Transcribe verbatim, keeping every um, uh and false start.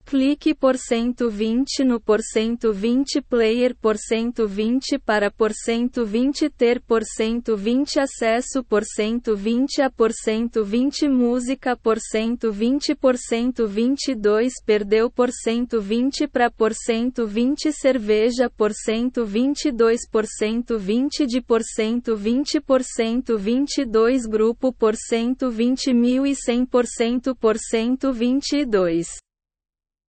Clique por cento vinte no por cento vinte player por cento vinte para por cento vinte ter por cento vinte acesso por cento vinte a por cento vinte música por cento vinte por cento vinte e dois perdeu por cento vinte para por cento vinte cerveja por cento vinte e dois por cento vinte de por cento vinte por cento vinte e dois grupo por cento vinte mil e cem por cento por cento vinte e dois